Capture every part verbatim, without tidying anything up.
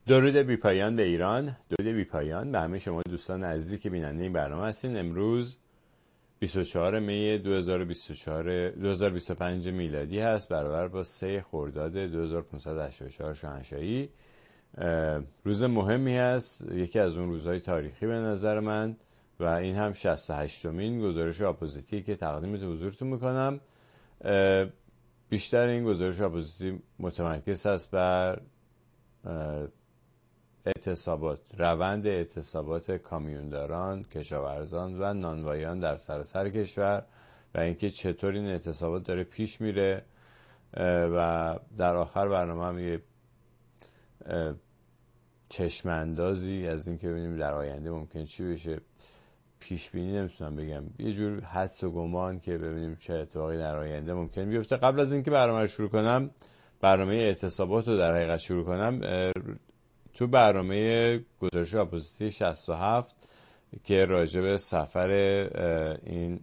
درود بی پایان به ایران، درود بی پایان به همه شما دوستان عزیزی که بیننده این برنامه هستین. امروز بیست و چهارم می دو هزار و بیست و چهار دو هزار و بیست و پنج میلادی هست، برابر با سه خرداد دو هزار و پانصد و هشتاد و چهار شاهنشاهی. روز مهمی هست، یکی از اون روزهای تاریخی به نظر من، و این هم شصت و هشتمین گزارش آپوزیتی که تقدیم حضورتون میکنم. بیشتر این گزارش آپوزیتی متمرکز است بر اعتصابات، روند اعتصابات کامیونداران، کشاورزان و نانوایان در سراسر کشور و اینکه چطور این اعتصابات داره پیش میره، و در آخر برنامه هم یه چشم اندازی از اینکه ببینیم در آینده ممکن چی بشه. پیش بینی نمیتونم بگم، یه جور حدس و گمان که ببینیم چه اتفاقی در آینده ممکن بیفته. قبل از اینکه برنامه رو شروع کنم، برنامه اعتصابات رو در حقیقت شروع کنم، تو برنامه گزارش اپوزیتی شصت و هفت که راجع به سفر این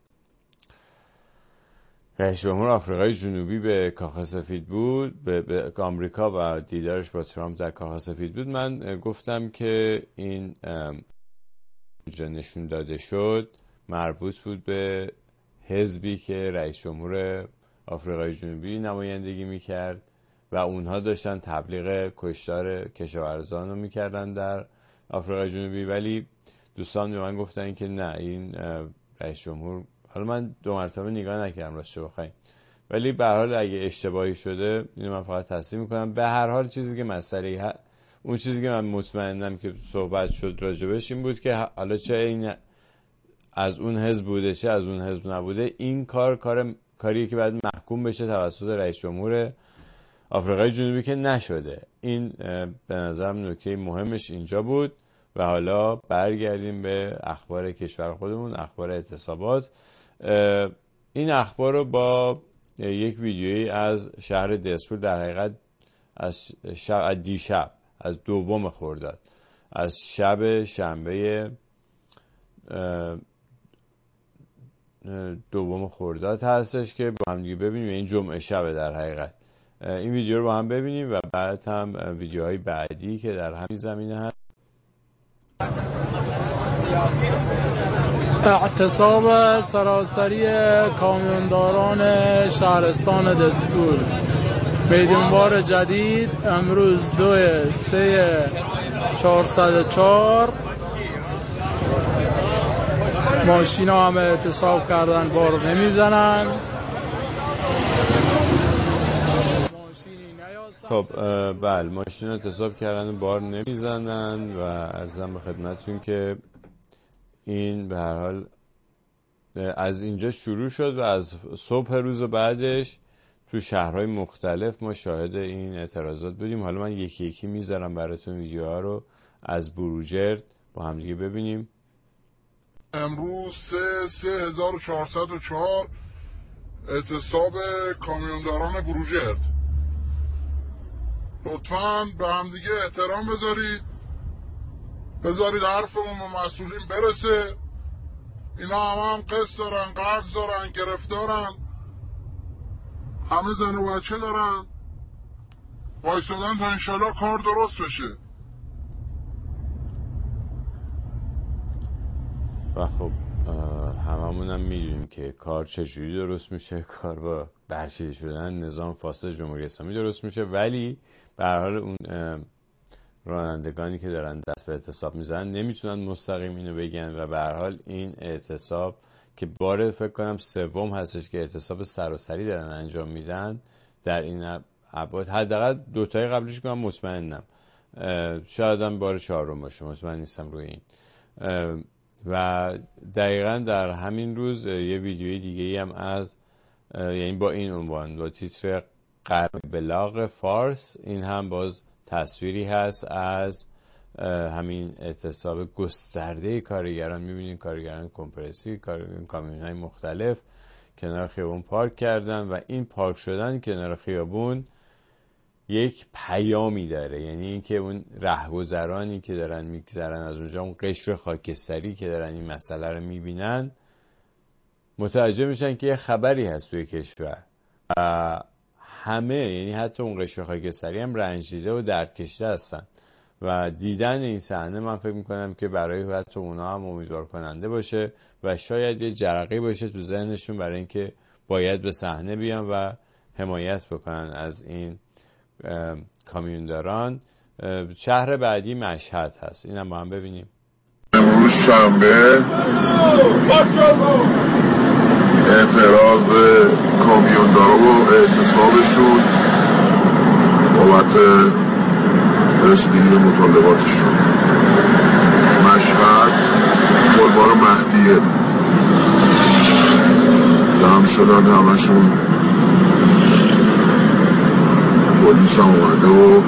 رئیس جمهور آفریقای جنوبی به کاخ سفید بود، به, به آمریکا و دیدارش با ترامپ در کاخ سفید بود، من گفتم که این اینجا نشون داده شد مربوط بود به حزبی که رئیس جمهور آفریقای جنوبی نمایندگی میکرد و اونها داشتن تبلیغ کشتار کشاورزان رو میکردن در آفریقای جنوبی. ولی دوستان به من گفتن که نه، این رئیس جمهور، حالا من دو مرتبه نگاه نکردم راستش بخواین، ولی به هر حال اگه اشتباهی شده اینو من فقط تصحیح میکنم. به هر حال چیزی که مسئله ه... اون چیزی که من مطمئنم که صحبت شد راجبش این بود که حالا چه این از اون حزب بوده چه از اون حزب نبوده، این کار کار کاریه که باید محکوم بشه توسط رئیس جمهور آفریقای جنوبی که نشده. این به نظرم نکته مهمش اینجا بود. و حالا برگردیم به اخبار کشور خودمون، اخبار اعتصابات. این اخبار رو با یک ویدیویی از شهر دسپور، در حقیقت از شب دیشب، از دوم خرداد، از شب شنبه دوم خرداد هستش که با هم دیگه ببینیم. این جمعه شب در حقیقت. این ویدیو رو با هم ببینیم و بعد هم ویدیوهای بعدی که در همین زمینه هست. اعتصاب سراسری کامیونداران شهرستان دسپور، میدانوار جدید، امروز دو سه چهارصد و چهار. ماشین ها همه اعتصاب کردن، بار نمیزنن. خب بله، ماشین اعتصاب کردن و بار نمیزنن و عرضم به خدمتتون که این به هر حال از اینجا شروع شد و از صبح روز بعدش تو شهرهای مختلف ما شاهد این اعتراضات بودیم. حالا من یکی یکی میذارم براتون ویدیوها رو از بروجرد با هم دیگه ببینیم. امروز سه سه هزار و چهارصد و چهار اعتصاب کامیونداران بروجرد. لطفاً به هم دیگه احترام بذارید، بذارید حرفمون به مسئولین برسه. اینا هم هم قسط دارن، قرض دارن، گرفتارن، همه زن و بچه دارن، وایسادن تا انشالله کار درست بشه. و خب هممون هم میدونیم که کار چجوری درست میشه. کار با برچیده شدن نظام فاسد جمهوری اسلامی درست میشه، ولی به هر حال اون رانندگانی که دارن دست به اعتصاب میزنن نمیتونن مستقیم اینو بگن. و به هر حال این اعتصاب که باره فکر کنم سوم هستش که اعتصاب سراسری دارن انجام میدن در این ابعاد، حداقل دو تای قبلش که من مطمئنم، شاید هم بار چهارم باشه، مطمئن نیستم روی این. و دقیقا در همین روز یه ویدیوی دیگه ای هم از، یعنی با این عنوان، با تیتر قربلاغ فارس، این هم باز تصویری هست از همین اعتصاب گسترده کارگران. میبینید کارگران کمپرسی، کامیون های مختلف کنار خیابون پارک کردن و این پارک شدن کنار خیابون یک پیامی داره، یعنی اینکه اون رهگذرانی که دارن میگذرن از اونجا، اون قشر خاکستری که دارن این مسئله رو میبینن، متوجه میشن که یه خبری هست توی کشور. همه، یعنی حتی اون قشر خاکستری هم رنج دیده و درد کشیده هستن. و دیدن این صحنه من فکر میکنم که برای حتی اونا هم امیدوار کننده باشه و شاید یه جرقه باشه تو ذهنشون برای اینکه باید به صحنه بیان و حمایت بکنن از این کامیونداران. شهر بعدی مشهد هست، اینم با هم ببینیم. امروز شنبه اعتراض کامیوندارا و اعتصابشون بابت رسیدگی مطالباتشون. مشهد بلوار مهدیه، جمع شدن همشون، پلیس هم اومده و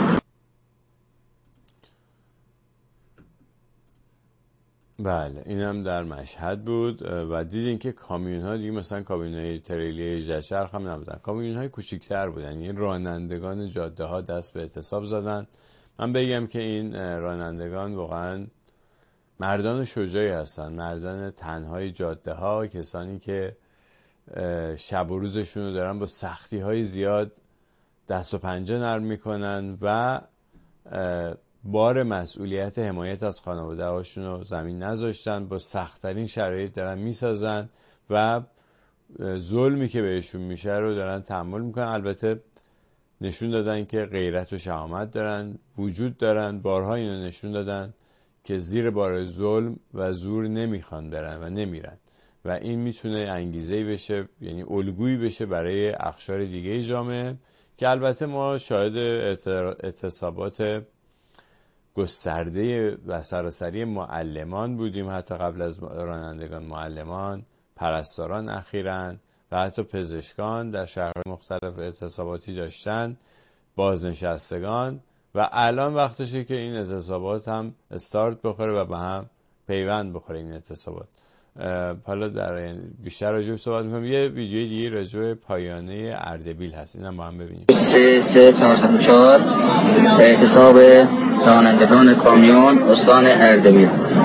بله اینم در مشهد بود و دیدین که کامیون ها دیگه مثلا کامیون های تریلی هجده چرخ هم نبودن، کامیون های کوچیک‌تر بودن. یعنی رانندگان جاده ها دست به اعتصاب زدن. من بگم که این رانندگان واقعا مردان شجاعی هستن، مردان تنهای جاده ها، کسانی که شب و روزشون رو دارن با سختی های زیاد دست و پنجه نرم میکنن و بار مسئولیت حمایت از خانواده هاشون رو زمین نذاشتن، با سخت‌ترین شرایط دارن میسازن و ظلمی که بهشون میشه رو دارن تحمل میکنن. البته نشون دادن که غیرت و شهامت دارن، وجود دارن، بارها اینو نشون دادن که زیر بار ظلم و زور نمیخوان برن و نمیرن و این میتونه انگیزه‌ای بشه، یعنی الگویی بشه برای اقشار دیگه جامعه که البته ما شاهد اعتصابات گسترده و سراسری معلمان بودیم، حتی قبل از رانندگان معلمان، پرستاران اخیراً و حتی پزشکان در شهرهای مختلف اعتصاباتی داشتن، بازنشستگان، و الان وقتشه که این اعتصابات هم استارت بخوره و به هم پیوند بخوره این اعتصابات. حالا در بیشتر راجع به صحبت می‌کنم. یه ویدیوی دیگه راجع به پایانه اردبیل هست، اینم با هم ببینیم. سه سه چهارصد و چهار اعتصاب رانندگان کامیون استان اردبیل.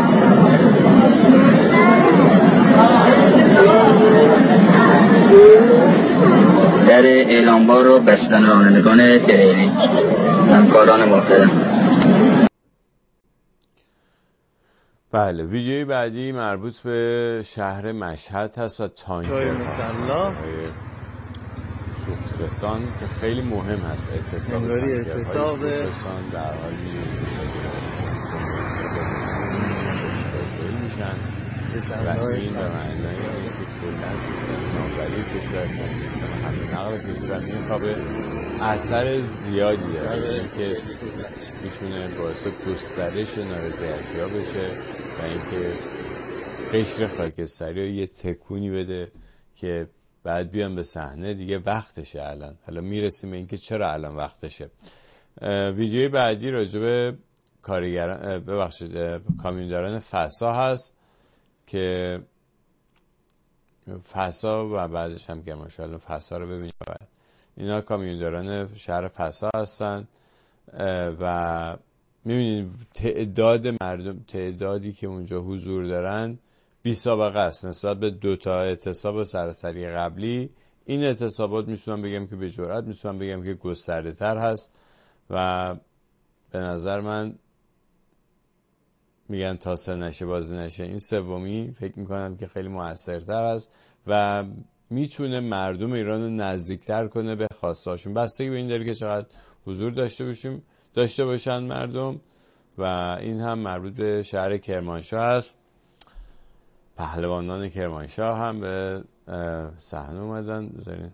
در اعلانبار رو بستن رانندگان تریلی. همکاران محترم. بله ویدیوی بعدی مربوط به شهر مشهد هست و تانکرها سوخترسان که خیلی مهم هست. اعتصاب تانکرهای سوخترسان در حالی میشن و این به معنای که کلن سیستم نامبری کشور هستن، سیستم حمل نقل کشور میخوابه اثر زیادی داره که میتونه باعث گسترش نارضایتی ها بشه و اینکه قشر خاکستری یه تکونی بده که بعد بیان به صحنه دیگه وقتشه. الان حالا میرسیم به اینکه چرا الان وقتشه. ویدیوی بعدی راجع به کارگران ببخشید کامیونداران فسا هست که فسا و بعدش هم که ماشاءالله فسا رو ببینیم. اینا کامیونداران شهر فسا هستن و میبینید تعداد مردم، تعدادی که اونجا حضور دارن بی سابقه است نسبت به دو تا اعتصاب سراسری قبلی. این اعتصابات میتونم بگم که به جرئت میتونم بگم که گسترده تر هست و به نظر من میگن تا سه نشه بازی نشه، این سومی فکر میکنم که خیلی موثرتر است و میتونه مردم ایران رو نزدیکتر کنه به خواسته هاشون. بستگی به این داره که چقدر حضور داشته باشیم داشته باشن مردم. و این هم مربوط به شهر کرمانشاه است. پهلوانان کرمانشاه هم به صحنه اومدن. بذارین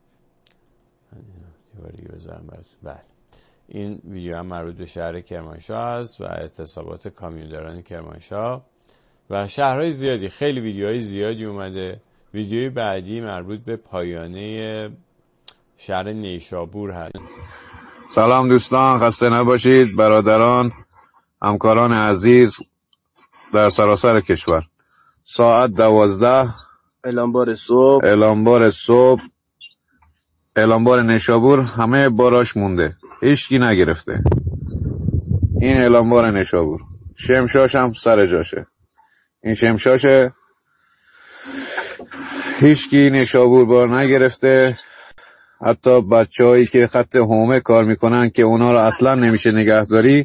دیواری بذارم براتون. بله این ویدیو هم مربوط به شهر کرمانشاه است و اعتصابات کامیونداران کرمانشاه و شهرهای زیادی. خیلی ویدیوهای زیادی اومده. ویدیوی بعدی مربوط به پایانه شهر نیشابور هست. سلام دوستان، خسته نباشید برادران، همکاران عزیز در سراسر کشور. ساعت دوازده اعلانبار صبح اعلانبار صبح اعلانبار نیشابور همه باراش مونده، هیچکی نگرفته. این اعلانبار نیشابور، شمشاش هم سر جاشه. این شمشاشه، هیچکی نیشابور بار نگرفته. حتی بچه هایی که خط هومه کار میکنن که اونا رو اصلا نمیشه نگهداری،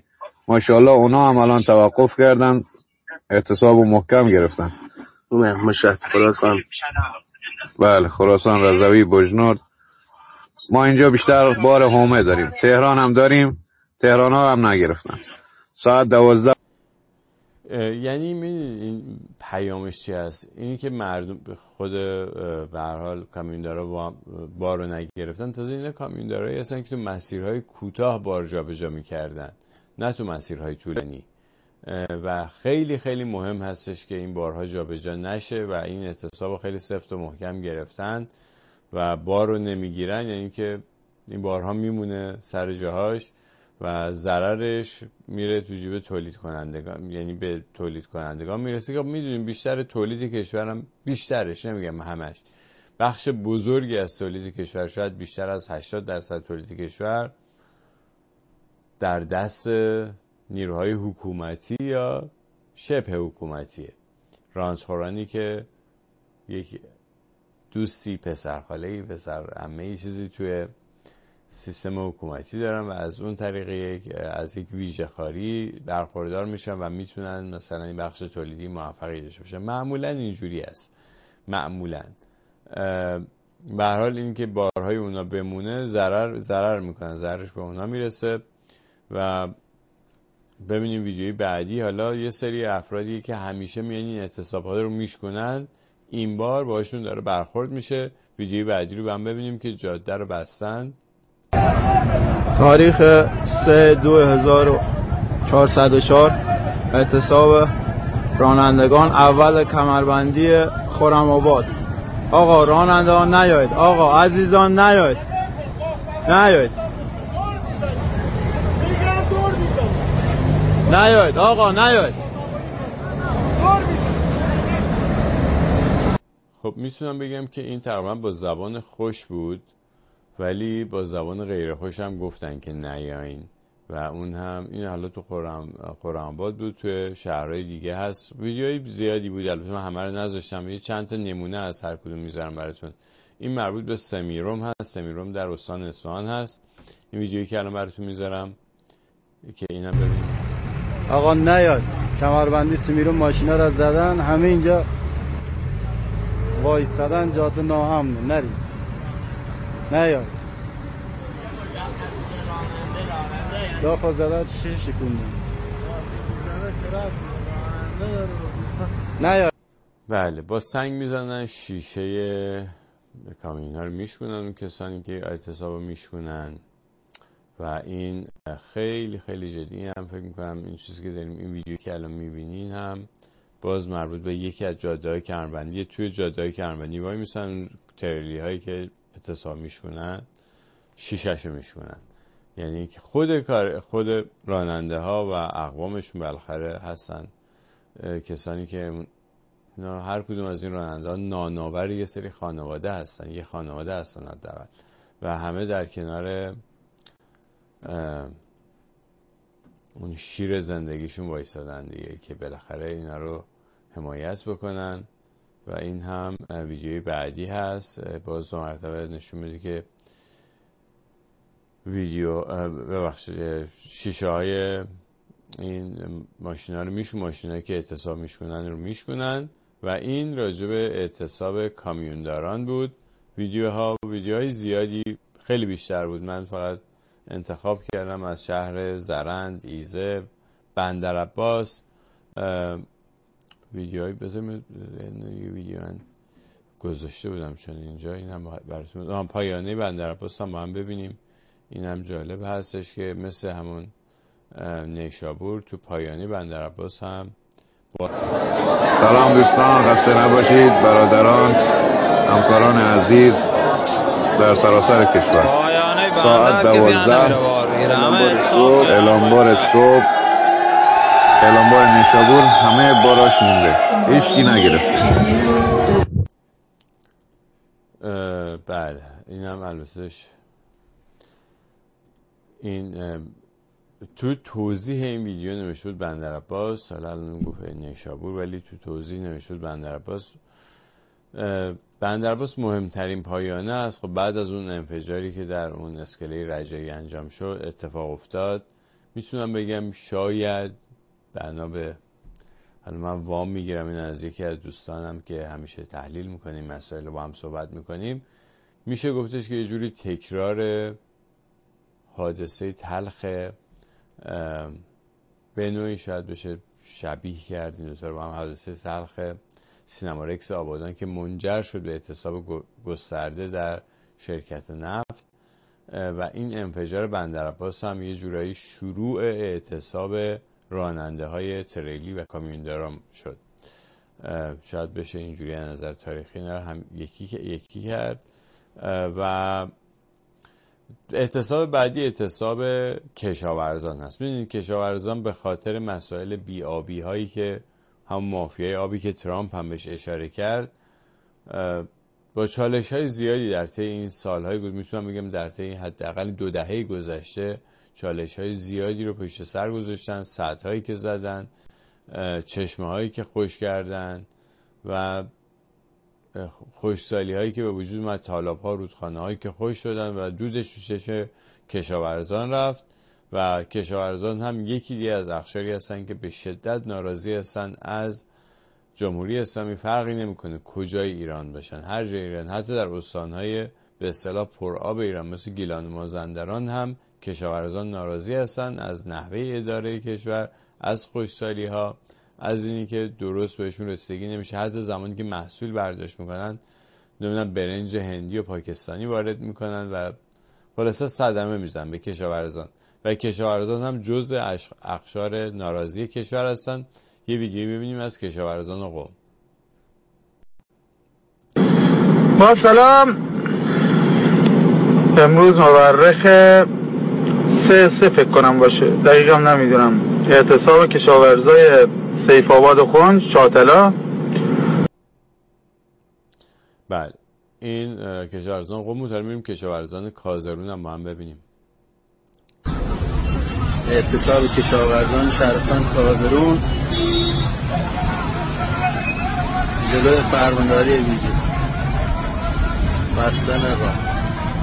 ماشاءالله اونا هم الان توقف کردن، اعتصاب و محکم گرفتن. مشهد خراسان. بله خراسان، رضوی، بجنورد. ما اینجا بیشتر بار حومه داریم. تهران هم داریم، تهران ها هم نگرفتن. ساعت دوازده. یعنی این پیامش چی هست؟ اینی که مردم خود به هر حال کامیوندارا بار رو نگرفتن. تازه اینا کامیوندارایی هستن که تو مسیرهای کوتاه بار جابجا میکردن، نه تو مسیرهای طولانی، و خیلی خیلی مهم هستش که این بارها جابجا نشه و این اعتصاب خیلی سفت و محکم گرفتن و بار رو نمیگیرن، یعنی که این بارها میمونه سر جاهاش و ضررش میره تو جیب تولید کنندگان، یعنی به تولید کنندگان میرسه که میدونیم بیشتر تولید کشورم، بیشترش نمیگم همش، بخش بزرگی از تولید کشور، شاید بیشتر از هشتاد درصد تولید کشور در دست نیروهای حکومتی یا شبه حکومتیه. رانتخورانی که یک دوستی، پسرخاله‌ای، پسر عمه‌ای چیزی توی سیستم حکومتی دارن و از اون طریق یک از یک ویژه خاری برخوردار میشن و میتونن مثلا این بخش تولیدی موفقی داشته باشن. معمولا اینجوری است. معمولا به هر حال این که بارهای اونا بمونه ضرر ضرر میکنن، ضررش به اونا میرسه. و ببینیم ویدیوی بعدی. حالا یه سری افرادی که همیشه میان این اعتصابات رو میشکنن، این بار باشون داره برخورد میشه. ویدیوی بعدی رو هم ببینیم که جاده رو بستن. تاریخ سه دو هزار و چهارصد و چهار اعتصاب رانندگان اول کمربندی خرم آباد. آقا رانندگان نیاید، آقا عزیزان نیاید، نیاید نیاید آقا نیاید. خب میتونم بگم که این تقریبا با زبان خوش بود، ولی با زبان غیر خوش هم گفتن که نیاین. و اون هم این حالا تو خرم خرم‌آباد بود، تو شهرهای دیگه هست. ویدیوهای زیادی بود، البته من همه رو نذاشتم، یه چند تا نمونه از هر کدوم میذارم براتون. این مربوط به سمیروم هست. سمیروم در استان اصفهان هست. این ویدیویی که الان براتون میذارم که اینم ببینید. آقا نیاد، کمربندی سمیروم ماشینا رو زدن، همه اینجا وایسادن، جاده ناامنه، نری نیاد. دافا زده چه شکوندن نیاد. بله با سنگ میزنن شیشه کامیون ها رو میشکنن، اون کسانی که اعتصاب میشکنن. و این خیلی خیلی جدی هم فکر میکنم این چیزی که داریم، این ویدیو که الان میبینین هم باز مربوط به یکی از جاده های کمربندی. توی جاده های کمربندی وای میسن تریلی هایی که اعتصاب میشکنن شیشهشو میشکنن. یعنی که خود کار خود راننده ها و اقوامشون بالاخره هستن کسانی که هر کدوم از این راننده ها نانآور یه سری خانواده هستن، یه خانواده هستن حداقل، و همه در کنار اون شیر زندگیشون وایسادن دیگه که بالاخره اینا رو حمایت بکنن. و این هم ویدیوی بعدی هست، باز دو مرتبه نشون میده که ویدیو ببخشید شیشه های این ماشینا رو میشون ماشینایی که اعتصاب میشکنن رو میشکنن. و این راجع به اعتصاب کامیونداران بود. ویدیوها ویدیوهای زیادی خیلی بیشتر بود، من فقط انتخاب کردم از شهر زرند، ایزه، بندرعباس ویدیوهای بذارم یه ویدیو من گذاشته بودم چون اینجا این هم براتون پایانه بندرعباس هم با هم ببینیم. این هم جالب هستش که مثل همون نیشابور تو پایانه بندرعباس هم با... سلام دوستان، خسته نباشید برادران، همکاران عزیز در سراسر کشور. ساعت دوازده اعلامبار صبح، اعلامبار نیشابور همه باراش مونده، هیچکی نگرفته. بله این هم البته این تو توضیح این ویدیو نوشته بود بندرعباس، حالا الان گفت نیشابور ولی تو توضیح نوشته بود بندرعباس. بندرعباس مهمترین پایانه است. خب بعد از اون انفجاری که در اون اسکله رجایی انجام شد اتفاق افتاد، میتونم بگم شاید بنا به، حالا من وام میگیرم این از یکی از دوستانم که همیشه تحلیل میکنیم مسائل رو با هم صحبت میکنیم، میشه گفتش که یه جوری تکرار حادثه تلخ به نوعی شاید بشه شبیه کرد این دوتا رو با هم، حادثه تلخ سینما رکس آبادان که منجر شد به اعتصاب گسترده در شرکت نفت و این انفجار بندرعباس هم یه جورایی شروع اعتصاب راننده های تریلی و کامیونداران شد. شاید بشه اینجوری از نظر تاریخی اینا هم یکی یکی کرد. و اعتصاب بعدی اعتصاب کشاورزان هست. می‌دونید کشاورزان به خاطر مسائل بی‌آبی هایی که هم مافیای آبی که ترامپ هم بهش اشاره کرد با چالش های زیادی در طی این سالهای گذشته، میتونم بگم در طی حداقل دو دهه گذشته چالش های زیادی رو پشت سر گذاشتن، سدهایی که زدن، چشمه هایی که خشک کردن و خشکسالی هایی که به وجود اومد، تالاب ها، رودخانه هایی که خشک شدن و دودش تو چشم کشاورزان رفت و کشاورزان هم یکی دیگه از اقشاری هستن که به شدت ناراضی هستن از جمهوری اسلامی. فرقی نمیکنه کجای ایران باشن، هر جای ایران، حتی در استانهای به اصطلاح پرآب ایران مثل گیلان و مازندران هم کشاورزان ناراضی هستن از نحوه اداره کشور، از خشکسالی ها، از اینی که درست بهشون رسیدگی نمیشه. حتی زمانی که محصول برداشت میکنن نمیدونم برنج هندی و پاکستانی وارد میکنن و خلاصه صدمه میزن به کشاورزان و کشاورزان هم جزء اقشار ناراضی کشور هستن. یه ویدیو ببینیم از کشاورزان و قم. با سلام، امروز مورخ سه سه فکر کنم باشه، دقیقم نمیدونم، اعتصاب کشاورزای سیف آباد و خنج چاتلا. بله این کشاورزان قم بود. میریم کشاورزان کازرون هم با هم ببینیم. اعتصاب کشاورزان شهرستان کازرون جلوی فرمانداری ویژه بستن راه.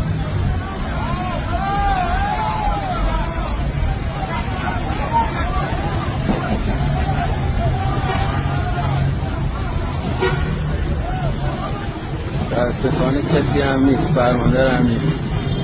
متاسفانه کسی هم نیست، فرماندار هم نیست.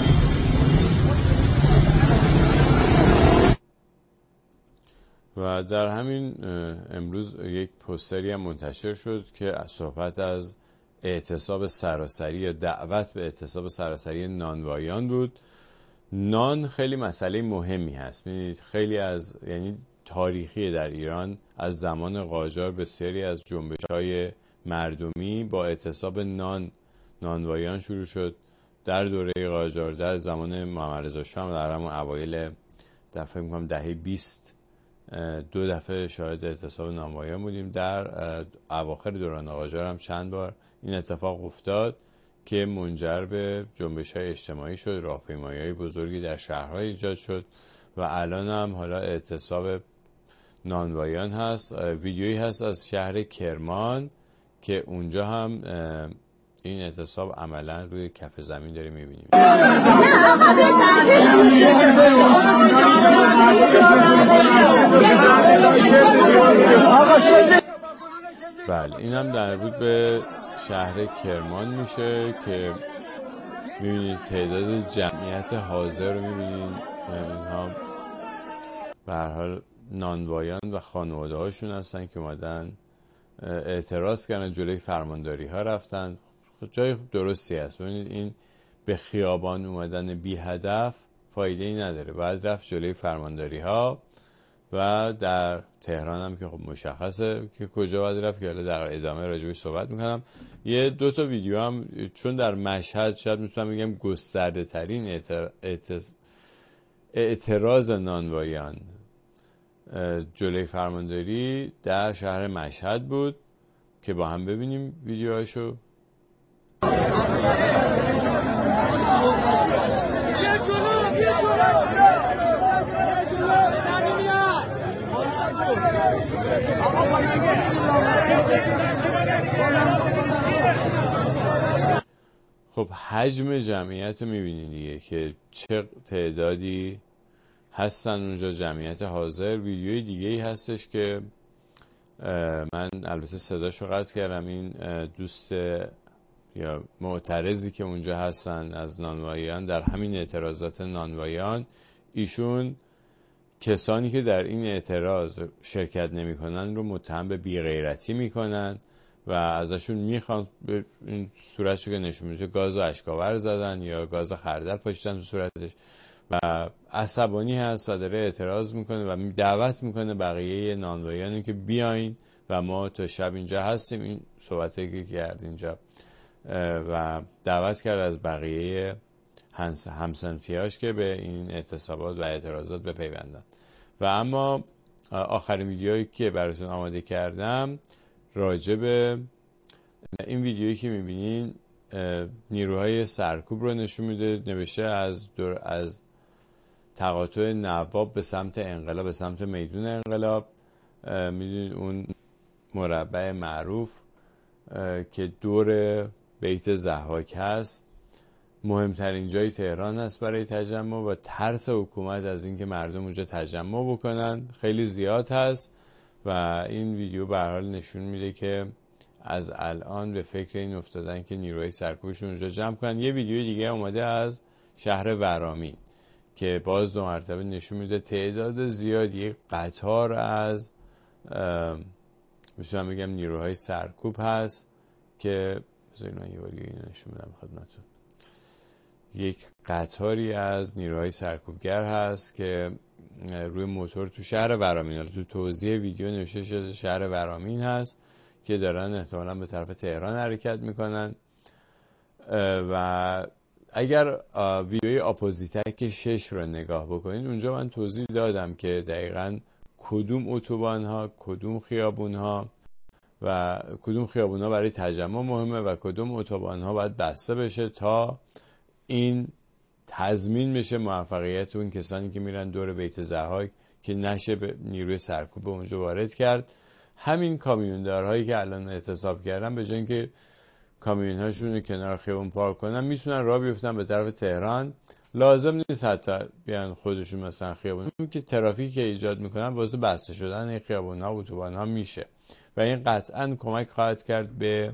و در همین امروز یک پوستری هم منتشر شد که صحبت از اعتصاب سراسری یا دعوت به اعتصاب سراسری نانوایان بود. نان خیلی مسئله مهمی هست. می‌بینید خیلی از یعنی تاریخی در ایران از زمان قاجار بسیاری از جنبش‌های مردمی با اعتصاب نان نانوایان شروع شد. در دوره قاجار در زمان محمد رضا شاه در همون اوایل در فکر می‌کنم دهه بیست دو دفعه شاهد اعتصاب نانوایان بودیم. در اواخر دوران قاجار هم چند بار این اتفاق افتاد که منجر به جنبش‌های اجتماعی شد، راهپیمایی‌های بزرگی در شهرهای ایجاد شد و الان هم حالا اعتصاب نانوایان هست. ویدیویی هست از شهر کرمان که اونجا هم این اعتصاب عملا روی کف زمین داریم می‌بینیم. بله این هم در بود به شهر کرمان میشه که می‌بینید تعداد جمعیت حاضر رو می‌بینید. اینها به هر حال نانوایان و خانواده هاشون هستن که اومدن اعتراض کردن، جلوی فرمانداری ها رفتن. جای درستی هست. ببینید این به خیابان اومدن بی هدف فایده ای نداره، باید رفت جلوی فرمانداری ها و در تهران هم که خب مشخصه که کجا باید رفت که حالا در ادامه راجعش صحبت میکنم. یه دو تا ویدیو هم چون در مشهد شاید میتونم بگم گسترده ترین اعتر... اعتر... اعتراض نانوایان جلوی فرمانداری در شهر مشهد بود که با هم ببینیم ویدیوهاشو. خب حجم جمعیت رو میبینید دیگه که چه تعدادی هستن اونجا، جمعیت حاضر. ویدیوی دیگه ای هستش که من البته صداشو قطع کردم، این دوست یا معترضی که اونجا هستن از نانواییان در همین اعتراضات نانواییان، ایشون کسانی که در این اعتراض شرکت نمی کنن رو متهم به بی‌غیرتی میکنن و ازشون میخوان این صورتشو که نشون میده گاز و اشکاور زدن یا گاز خردل پاشیدن تو صورتش و عصبانی هست و داره اعتراض میکنه و دعوت میکنه بقیه نانواییان که بیاین و ما تا شب اینجا هستیم. این صحبتایی که کرد اینجا و دعوت کرد از بقیه همسنفیاش که به این اعتصابات و اعتراضات بپیوندن. و اما آخرین ویدیویی که براتون آماده کردم راجع به این ویدیویی که میبینین نیروهای سرکوب رو نشون میده، نوشته از دور از تقاطع نواب به سمت انقلاب، به سمت میدون انقلاب. میدونید اون مربع معروف که دور بیت ضحاک هست مهمترین جای تهران هست برای تجمع و ترس حکومت از اینکه مردم اونجا تجمع بکنن خیلی زیاد هست و این ویدیو به هر حال نشون میده که از الان به فکر این افتادن که نیروهای سرکوبشون اونجا جمع کنن. یه ویدیو دیگه اومده از شهر ورامین که باز دو مرتبه نشون میده تعداد زیادی قطار از میتونم بگم نیروهای سرکوب هست که بذارید من یه بار دیگه نشون بدم خدمتتون. یک قطاری از نیروهای سرکوبگر هست که روی موتور تو شهر ورامین، تو توضیح ویدیو نوشته شده شهر ورامین هست که دارن احتمالاً به طرف تهران حرکت میکنن. و اگر ویدیوی اپوزیتک شش رو نگاه بکنید اونجا من توضیح دادم که دقیقاً کدوم اتوبان ها، کدوم خیابون ها و کدوم خیابون ها برای تجمع مهمه و کدوم اتوبان ها باید بسته بشه تا این تضمین بشه موفقیت اون کسانی که میرن دور بیت ضحاک که نشه به نیروی سرکوب به اونجا وارد کرد. همین کامیوندارهایی که الان اعتصاب کردن به جای اینکه کامیون هاشون رو کنار خیابون پارک کنن میتونن راه بیفتن به طرف تهران. لازم نیست حتی بیان خودشون مثلا خیابون که ترافیک که ایجاد میکنن واسه بسته شدن این خیابون ها و اتوبان ها میشه و این قطعا کمک خواهد کرد به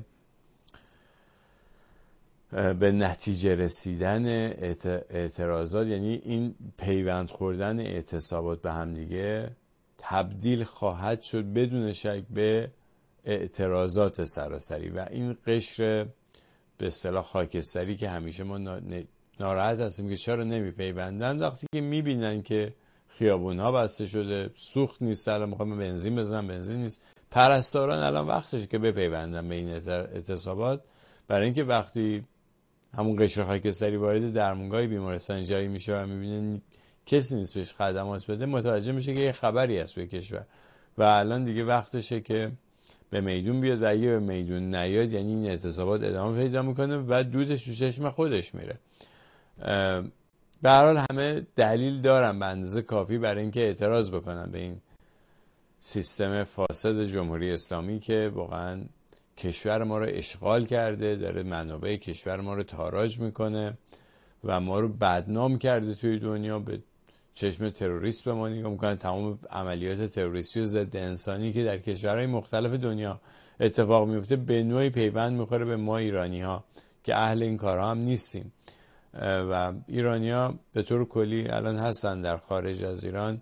به نتیجه رسیدن اعتراضات. یعنی این پیوند خوردن اعتصابات به هم دیگه تبدیل خواهد شد بدون شک به اعتراضات سراسری و این قشر به اصطلاح خاکستری که همیشه ما ناراحت هستیم که چرا نمی پیوندن، وقتی که میبینن که خیابون ها بسته شده، سوخت نیست، الان میخوام بنزین بزنم بنزین نیست، پرستاران الان وقتشه که بپیوندن به این اعتصابات. برای اینکه وقتی همون قشر خاکستری وارد درمونگاه بیمارستان جایی میشه و میبینه کسی نیست بهش خدمات بده، متوجه میشه که یه خبری هست به کشور و الان دیگه وقتشه که به میدون بیاد و اگه به میدون نیاد یعنی این اعتصابات ادامه پیدا میکنه و دودش تو چشم خودش میره. به هر حال همه دلیل دارن به اندازه کافی برای اینکه اعتراض بکنن به این سیستم فاسد جمهوری اسلامی که واقعا کشور ما رو اشغال کرده، داره منابع کشور ما رو تاراج میکنه و ما رو بدنام کرده توی دنیا، به چشم تروریست به ما نگاه میکنن. تمام عملیات تروریستی و ضد انسانی که در کشورهای مختلف دنیا اتفاق میفته به نوعی پیوند میخوره به ما ایرانی ها که اهل این کارها هم نیستیم و ایرانی ها به طور کلی الان هستن در خارج از ایران.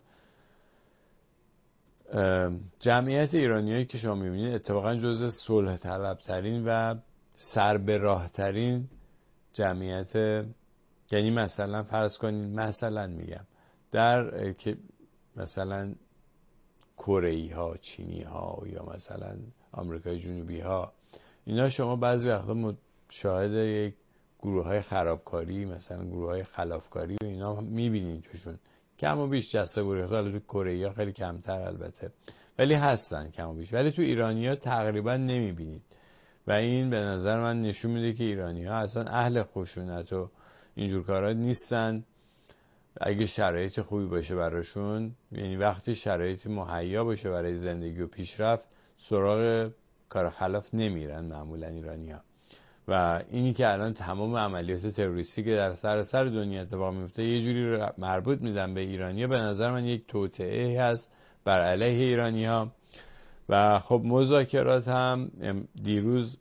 جمعیت ایرانیایی که شما میبینید اتفاقا جزء صلح طلب ترین و سر به راه ترین جمعیت، یعنی مثلا فرض کنید مثلا میگم در که مثلا کره‌ای ها، چینی ها یا مثلا آمریکای جنوبی ها، اینا شما بعضی وقتا شاهد یک گروه های خرابکاری مثلا گروه های خلافکاری و اینا میبینید توشون کم و بیش جسته گریخته. حالا تو کره ها خیلی کمتر البته ولی هستن کم و بیش، ولی تو ایرانی ها تقریبا نمیبینید و این به نظر من نشون میده که ایرانی ها اصلا اهل خشونت و اینجور کارها نیستن. اگه شرایط خوبی باشه براشون، یعنی وقتی شرایط مهیا باشه برای زندگی و پیشرفت، سراغ کار خلاف نمیرن معمولا ایرانی ها و اینی که الان تمام عملیات تروریستی که در سراسر دنیا اتفاق میفته یه جوری مربوط میدن به ایرانی‌ها، به نظر من یک توطئه هست بر علیه ایرانی‌ها. و خب مذاکرات هم دیروز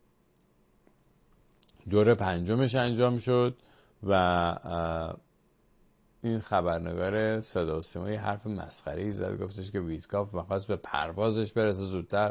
دور پنجمش انجام شد و این خبرنگار صدا و سیما یه حرف مسخره‌ای زد، گفتش که ویتکاف می‌خواست به پروازش برسه زودتر،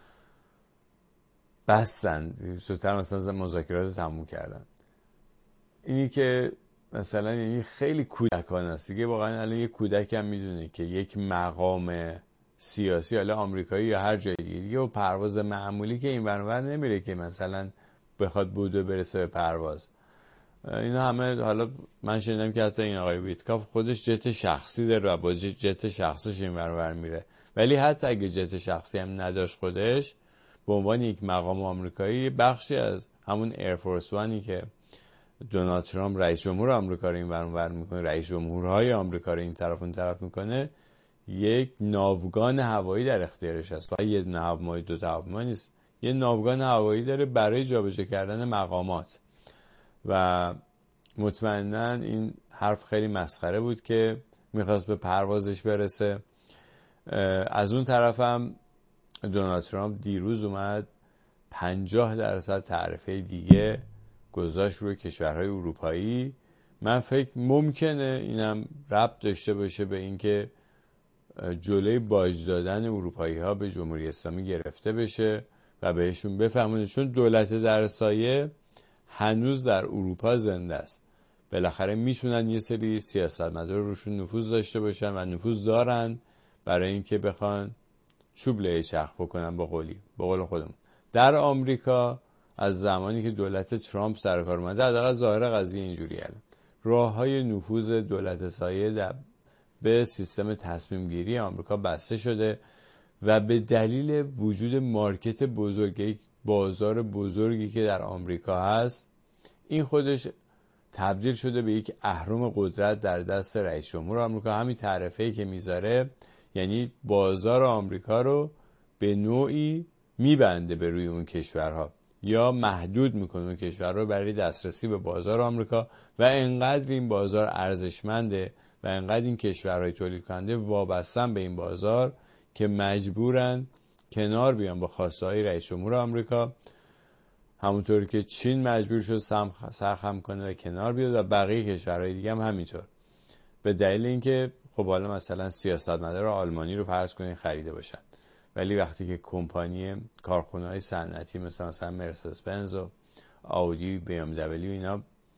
بستن زودتر مثلا مذاکرات تموم کردن. اینی که مثلا یعنی خیلی کودکانه است دیگه، واقعا الان یه کودک هم میدونه که یک مقام سیاسی حالا آمریکایی یا هر جای دیگه دیگه و پرواز معمولی که این ور نمیره که مثلا بخواد بوده برسه به پرواز. اینا همه حالا من شنیدم که حتی این آقای ویتکاف خودش جت شخصی داره و با جت شخصیش این ور ور میره، ولی حتی اگه جت شخصی هم نداشت خودش به عنوان یک مقام آمریکایی بخشی از همون ایرفورس وانی که دونالد ترامپ رئیس جمهور آمریکا رو این ور ور میکنه، رئیس جمهورهای آمریکا رو این طرف اون طرف میکنه، یک ناوگان هوایی در اختیارش هست. و یه هواپیمای دو تا هواپیما نیست، یه ناوگان هوایی داره برای جابجا کردن مقامات. و مطمئناً این حرف خیلی مسخره بود که میخواست به پروازش برسه. از اون طرف هم دونالد ترامپ دیروز اومد پنجاه درصد تعرفه دیگه گذاشت روی کشورهای اروپایی. من فکر ممکنه اینم ربط داشته باشه به اینکه جلوی باج دادن اروپایی ها به جمهوری اسلامی گرفته بشه و بهشون بفهمونه، چون دولت در سایه هنوز در اروپا زنده است. بالاخره میتونن یه سری سیاستمدار روشون نفوذ داشته باشن و نفوذ دارن برای اینکه بخوان چوب لای چرخ بکنن با قولی به قول خودمون. در آمریکا از زمانی که دولت ترامپ سر کار اومده حداقل ظاهر قضیه اینجوریه، راههای نفوذ دولت سایه در به سیستم تصمیم گیری آمریکا بسته شده و به دلیل وجود مارکت بزرگی، بازار بزرگی که در آمریکا هست، این خودش تبدیل شده به یک اهرم قدرت در دست رئیس جمهور آمریکا. همین تعرفه‌ای که میذاره یعنی بازار آمریکا رو به نوعی میبنده به روی اون کشورها یا محدود میکنه اون کشور رو برای دسترسی به بازار آمریکا و انقدر این بازار ارزشمنده و انقدر این کشورهای تولید کننده وابستن به این بازار که مجبورن کنار بیان با خواسته های رئیس جمهور آمریکا، همونطور که چین مجبور شد سرخم کنه و کنار بیاد و بقیه کشورهای دیگه هم همینطور، به دلیل اینکه خب حالا مثلا سیاستمدار آلمانی رو فرض کنید خریده باشن، ولی وقتی که کمپانی کارخونه‌های صنعتی مثلا مثلا مرسدس بنز و آودی، بی ام دبلیو اینا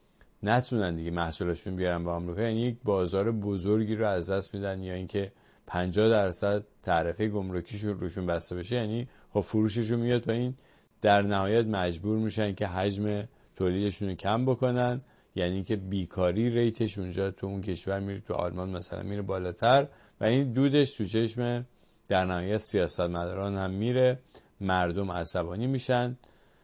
نتونن دیگه محصولشون بیارن به آمریکا، یعنی یک بازار بزرگی رو از دست میدن، یا اینکه پنجاه درصد تعرفه گمرکیشون روشون بسته بشه، یعنی خب فروششون میاد و این در نهایت مجبور میشن که حجم تولیدشون رو کم بکنن، یعنی که بیکاری ریتش اونجا تو اون کشور میره، تو آلمان مثلا میره بالاتر و این دودش تو چشم در نهایت سیاستمداران هم میره، مردم عصبانی میشن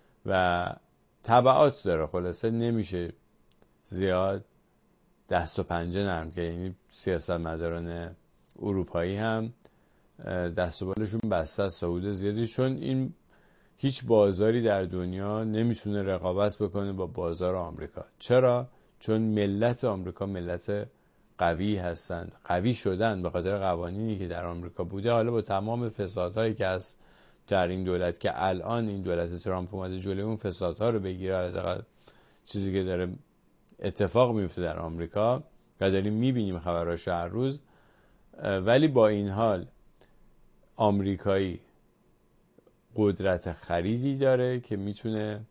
و تبعات داره. خلاصه نمیشه زیاد دست و پنجه نرم که، یعنی سیاستمداران اروپایی هم دست و بالشون بسته است تا حدود زیادی، چون این هیچ بازاری در دنیا نمیتونه رقابت بکنه با بازار آمریکا. چرا؟ چون ملت آمریکا ملت قوی هستن، قوی شدن به خاطر قوانینی که در آمریکا بوده. حالا با تمام فسادهایی که هست در این دولت که الان این دولت ترامپ اومده جلوی اون فسادها رو بگیره، حداقل چیزی که داره اتفاق میفته در آمریکا و داریم میبینیم خبراش هر روز، ولی با این حال آمریکایی قدرت خریدی داره که میتونه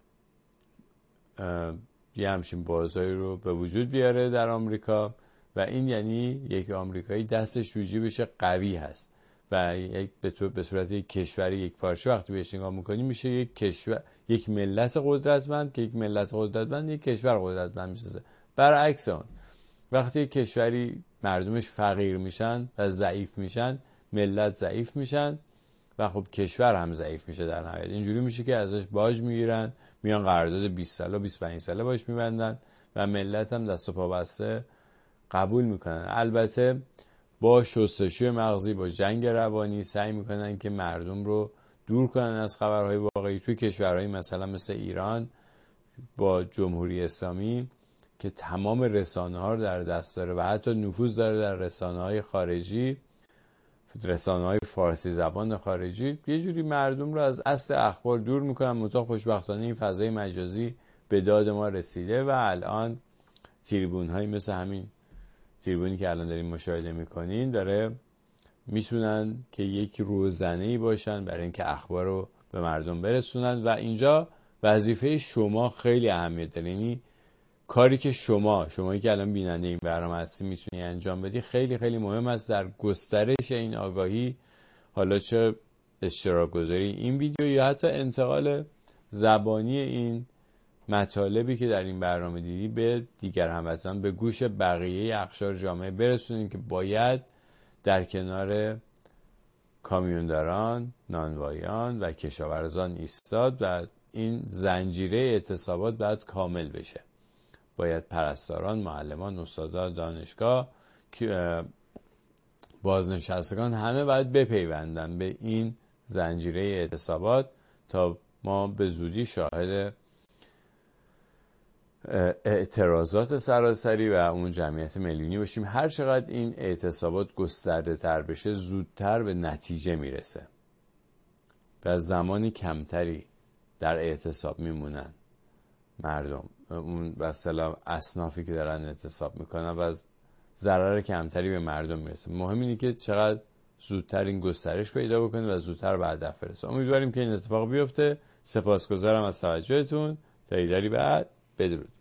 یه همچین بازاری رو به وجود بیاره در آمریکا و این یعنی یک آمریکایی دستش تو جیبش قوی هست و یک به صورت یک کشور یک پارچه وقتی بهش نگاه میکنیم میشه یک کشور، یک ملت قدرتمند که یک ملت قدرتمند یک کشور قدرتمند میشه. برعکس اون وقتی یک کشوری مردمش فقیر میشن و ضعیف میشن، ملت ضعیف میشن و خب کشور هم ضعیف میشه در نهایت. اینجوری میشه که ازش باج میگیرن، میان قرارداد بیست ساله بیست و پنج ساله باش میبندن و ملت هم دست و پا بسته قبول میکنن. البته با شستشوی مغزی، با جنگ روانی سعی میکنن که مردم رو دور کنن از خبرهای واقعی. توی کشورهای مثلا مثل ایران با جمهوری اسلامی که تمام رسانه ها رو در دست داره و حتی نفوذ داره در رسانه های خارجی، رسانه های فارسی زبان خارجی، یه جوری مردم رو از اصل اخبار دور میکنن. منتها خوشبختانه این فضای مجازی به داد ما رسیده و الان تریبون هایی مثل همین تریبونی که الان داریم مشاهده میکنین داره میتونن که یک روزنه‌ای باشن برای اینکه اخبار رو به مردم برسونن و اینجا وظیفه شما خیلی اهمیت داره. یعنی کاری که شما شمایی که الان بیننده این برنامه هستی میتونی انجام بدی خیلی خیلی مهم است در گسترش این آگاهی، حالا چه اشتراک گذاری این ویدیو یا حتی انتقال زبانی این مطالبی که در این برنامه دیدی به دیگر هموطنان، به گوش بقیه اقشار جامعه برسونین که باید در کنار کامیونداران، نانوایان و کشاورزان ایستاد و این زنجیره اعتصابات باید کامل بشه. باید پرستاران، معلمان، استادان دانشگاه، بازنشستگان همه باید بپیوندن به این زنجیره اعتصابات تا ما به زودی شاهد اعتراضات سراسری و اون جمعیت میلیونی باشیم. هر چقدر این اعتصابات گسترده تر بشه زودتر به نتیجه میرسه و زمانی کمتری در اعتصاب میمونن مردم، اون به اصطلاح اصنافی که دارن اعتصاب میکنن و ضرر کمتری به مردم میرسه. مهم اینه که چقدر زودتر این گسترش پیدا بکنه و زودتر به هدف برسه. امیدواریم که این اتفاق بیفته. سپاسگزارم از توجهتون. تا ایداری بعد، بدرود.